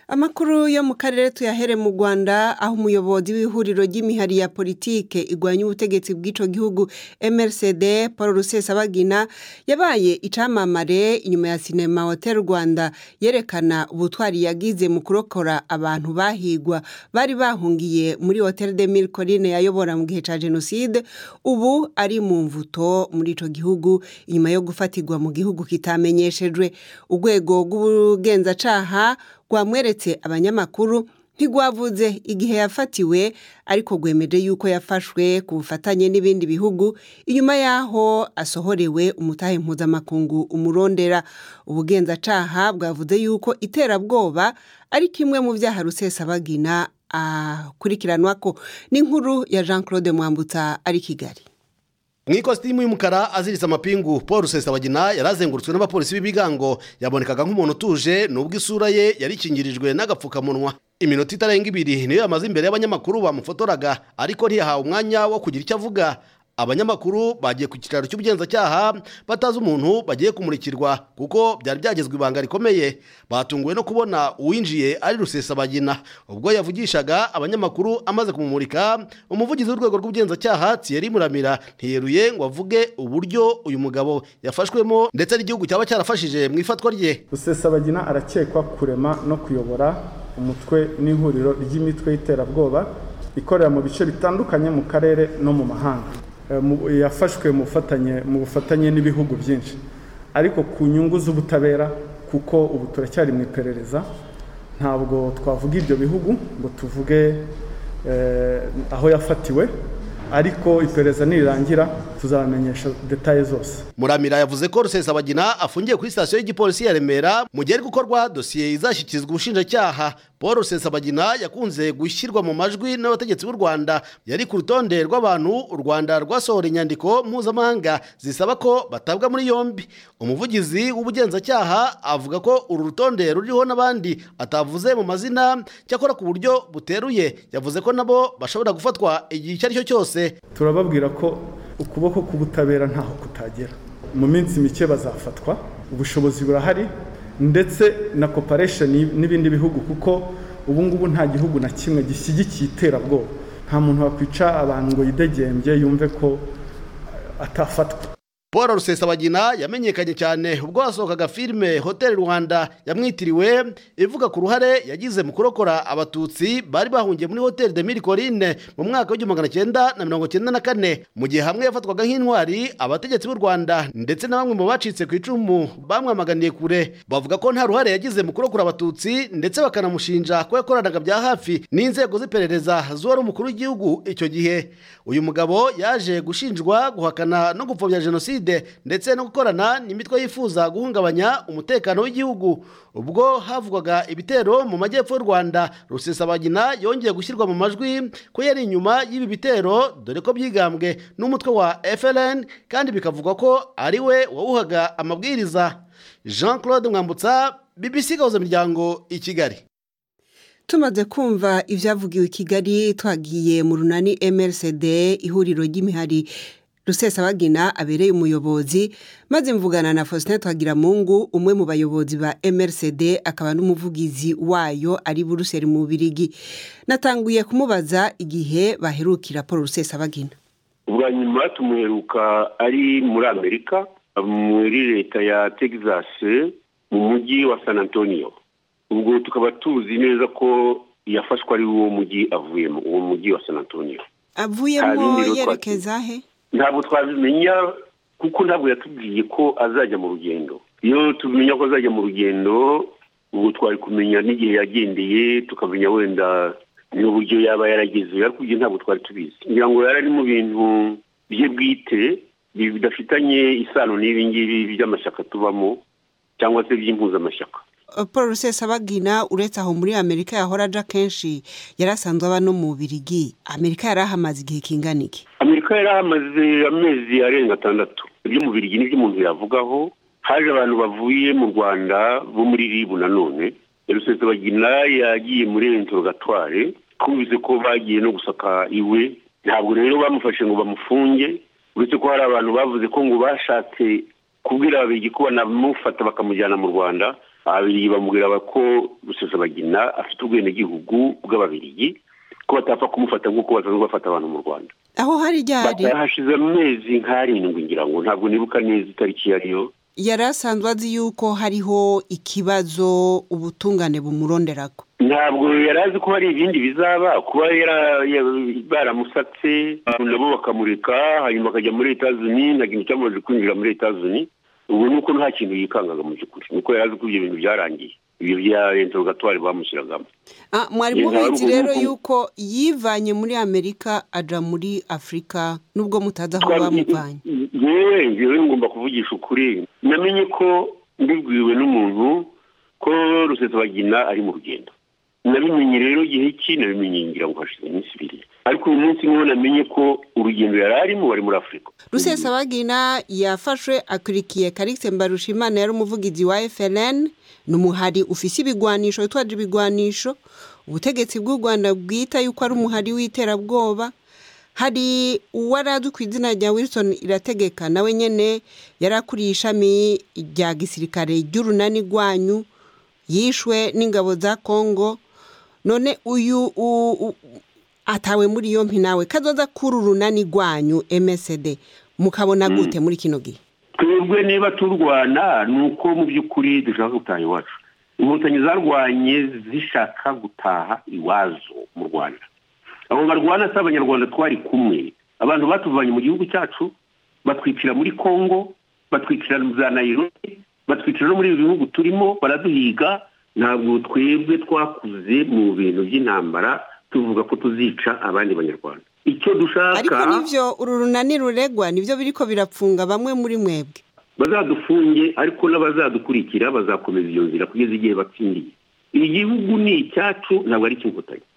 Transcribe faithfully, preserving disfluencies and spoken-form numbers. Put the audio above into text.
Amakuru yo mu karere tuyahere mu Rwanda aho umuyobozi w'ihuriro ry'imihari ya politike igwanya ubutegetsi bw'ico gihugu M R C D Paul Rusesabagina yabaye icamamare inyuma ya Cinema Hotel Rwanda yerekana ubutwari yagize mu kurokora abantu bahigwa bari bahungiye muri Hotel de Mille Collines yayobora mu gihe ca Genocide. Ubu ari mu mvuto muri ico gihugu inyuma yo gufatirwa mu gihugu kitamenyeshejwe. Urwego rw'ubugenzacyaha rwamweretse abanyamakuru ntigwavuze igihe yafatiwe ariko rwemeje yuko yafashwe ku bufatanye n'ibindi bihugu inyuma yaho asohorewe umutahe mpuzamakungu umurondera. Ubugenzacyaha bwavuze yuko iterabwoba ari kimwe mu vyaha Rusesabagina akurikiranwako. N'inkuru ya Jean Claude Mwambutsa ari Kigali. Mw'ikositimu y'umukara aziritse amapingu, Paul Rusesabagina yarazengurutswe n'abapolisi b'ibigango yabonekaga nk'umuntu utuje nubwo isura ye yarikingirijwe n'agapfukamunwa. Iminota itarenga ibiri niyo yamaze imbere y'abanyamakuru bamufotoraga ariko ntiyahawe umwanya wo kugira icyo avuga. Abanyamakuru bagiye ku kiraro cy'ubugenzacyaha batazi umuntu bagiye kumurikirwa kuko byari byagezwe ibanga rikomeye. Batunguwe no kubona uwinjiye ari Rusesabagina. Ubwo yavugishaga abanyamakuru amaze kumumurika, umuvugizi w'urwego rw'ubugenzacyaha Thierry Muramira ntiyeruye ngo avuge uburyo uyu mugabo yafashwemo ndetse n'igihugu cyaba cyarafashije mu ifatwa rye. Rusesabagina arakekwa kurema no kuyobora umutwe n'ihuriro ry'imitwe y'iterabwoba ikorera mu bice bitandukanye mu karere no mu mahanga. Yafashwe mu bufatanye mu bufatanye n'ibihugu byinshi ariko ku nyungu z'ubutabera kuko ubu turacyari mu iperereza ntabwo twavuga ibyo bihugu ngo tuvuge eh, aho yafatiwe ariko iperereza nirangira tuzamenyesha details zose. Muramira yavuze ko Rusesabagina afungiye kuri station y'igipolisi ya Remera mu gihe gukorwa dossier izashyikirizwa ubushinjacyaha. Paul Rusesabagina yakunze gushyirwa mu majwi n'abategetsi b'u Rwanda yari ku rutonde rw'abantu u Rwanda rwasohora inyandiko mpuzamahanga zisaba ko batabwa muri yombi. Umuvugizi w'ubugenzacyaha avuga ko uru rutonde ruriho n'abandi atavuze mu mazina cyakora ku buryo buteruye. Yavuze ko nabo bashobora gufatwa igihe icyo ari cyo cyose. Turababwira ko ukuboko k'ubutabera ntaho kutagera. Mu minsi mike bazafatwa, ubushobozi burahari ndetse na cooperation n'ibindi bihugu kuko ubu ngubu nta gihugu na kimwe gishyigikiye iterabwoba. Nta muntu wakwica abantu ngo yidegembye yumve ko atafatwa. Paul Rusesabagina yamenyekanye cyane ubwo hasohokaga filime Hotel Rwanda yamwitiriwe ivuga ku ruhare yagize mu kurokora abatutsi bari bahungiye muri Hotel de Mille Collines mu mwaka w'igihumbi magana cyenda na mirongo cyenda na kane. Mu gihe hamwe yafatwaga nk'intwari, abategetsi b'u Rwanda ndetse na bamwe mu bacitse ku icumu bamwamaganiye kure bavuga ko nta ruhare yagize mu kurokora abatutsi ndetse bakanamushinja ko yakoranaga bya hafi n'inzego z'iperereza z'uwari umukuru w'igihugu icyo gihe. Uyu mugabo yaje gushinjwa guhakana no gupfobya Genocide ndetse no gukorana n'imitwe yifuza guhungabanya umutekano w'igihugu. Ubwo havugwaga ibitero mu majyepfo y'u Rwanda, Rusesabagina yongeye gushyirwa mu majwi ko yari inyuma y'ibi bitero dore ko byigambwe n'umutwe wa F L N kandi bikavugwa ko ari we wawuhaga amabwiriza. Jean Claude Mwambutsa, B B C Gahuza Miryango, i Kigali. Tumaze kumva ivyavugiwe i Kigali, twagiye mu runani M R C D ihuriro ry'imihari Rusesabagina abereye umuyobozi, maze mvugana na Faustin Twagiramungu umwe mu bayobozi ba M R C D akaba n'umuvugizi wayo ari Buruseli mu Birigi. Natanguye kumubaza igihe baherukira Paul Rusesabagina. Ubwa nyuma tumuheruka ari muri Amerika muri leta ya Texas mu mujyi wa San Antonio. Ubwo tukaba tuzi neza ko yafashwe ari uwo mujyi avuyemo, uwo mujyi wa San Antonio. Avuyemo yerekeza he? Ntabwo twabimenya kuko ntabwo yatubwiye ko azajya mu rugendo. Iyo tumenya ko azajya mu rugendo ubu twari kumenya n'igihe yagendeye tukamenya wenda n'uburyo yaba yarageze, ariko ibyo ntabwo twari tubizi. Ngira ngo yari ari mu bintu bye bwite bidafitanye isano n'ibi ngibi by'amashyaka tubamo cyangwa se by'impuzamashyaka. Paul Rusesabagina uretse aho muri Amerika yahora aja kenshi yarasanzwe aba no mu Birigi. Amerika yarahamaze igihe kingana iki? Amerika yarahamaze amezi arenga atandatu. Ibyo mu Birigi n'ibyo umuntu yavugaho. Haje abantu bavuye mu Rwanda bo muri Ribu nanone. Rusesabagina yagiye muri interrogatoire kumvise ko bagiye no gusaka iwe. Ntabwo rero bamufashe ngo bamufunge, uretse ko hari abantu bavuze ko ngo bashatse kubwira ababigi ko banamufata bakamujyana mu Rwanda ababirigi bamubwira ko Rusesabagina afite ubwenegihugu bw'ababirigi ko batapfa kumufata nk'uko basanzwe bafata abantu mu Rwanda. Aho hari ryari hashize amezi nk'arindwi ngira ngo ntabwo nibuka neza itariki yariyo. Yari asanzwe azi yuko hariho ikibazo ubutungane bumuronderako. Ntabwo yari azi ko hari ibindi bizaba, kuba baramusatse nabo bakamureka hanyuma akajya muri Etats-Unis, nta kintu cyamaze kwinjira muri Etats-Unis. Ubu nuko nta kintu yikangaga mu by'ukuri, nuko yari azi ko ibyo bintu byarangiye, ibyo bya interrogatoire bamushyiragamo. Ah, mwari mubizi rero yuko yivanye muri Amerika aja muri Afrika nubwo mutaza aho bamuvanye. Yewe yewe ngomba kuvugisha ukuri, namenye ko mbibwiwe n'umuntu ko Rusesabagina ari mu rugendo. Nabimenye rero gihe ki nabimenye ngira ngo hashize iminsi ibiri, ariko uyu munsi niho namenye ko urugendo yari arimo wari muri Afrika. Rusesabagina yafashwe akurikiye Karikse Mbarushimana yari umuvugizi wa F L N, numuhari ufise ibigwanisho yitwaje ibigwanisho. Ubutegetsi bw'u Rwanda bwita yuko ari umuhari w'iterabwoba. Hari uwarazwi ku izina rya Wilson Irategeka, nawe nyene yarakuriye ishami rya gisirikare ry'urunani rwanyu, yishwe n'ingabo za Kongo. None uyu u, u, atawe muri yompi nawe kazoza kuri urunani rwanyu M S D mukabona gute muri kino gihe? Twebwe niba turwana nuko mu by'ukuri dushaka gutaha iwacu. Inkotanyi zarwanye zishaka gutaha iwazo mu Rwanda. Abo barwana si abanyarwanda twari kumwe. Abantu batuvanye mu gihugu cyacu batwicira muri Kongo, batwicira za Nairobi, batwicira no muri ibihugu turimo, baraduhiga. Ntabwo twebwe twakuze mu bintu by'intambara tuvuga ko tuzica abandi banyarwanda. Icyo dushaka ariko nivyo uru runani ruregwa nivyo biriko birapfunga bamwe muri mwebwe. Bazadufunge ariko n'abazadukurikira bazakomeza iyo nzira kugeza igihe batsindiye. Igihugu ni icyacu ntabwo ari cy'inkotanyi.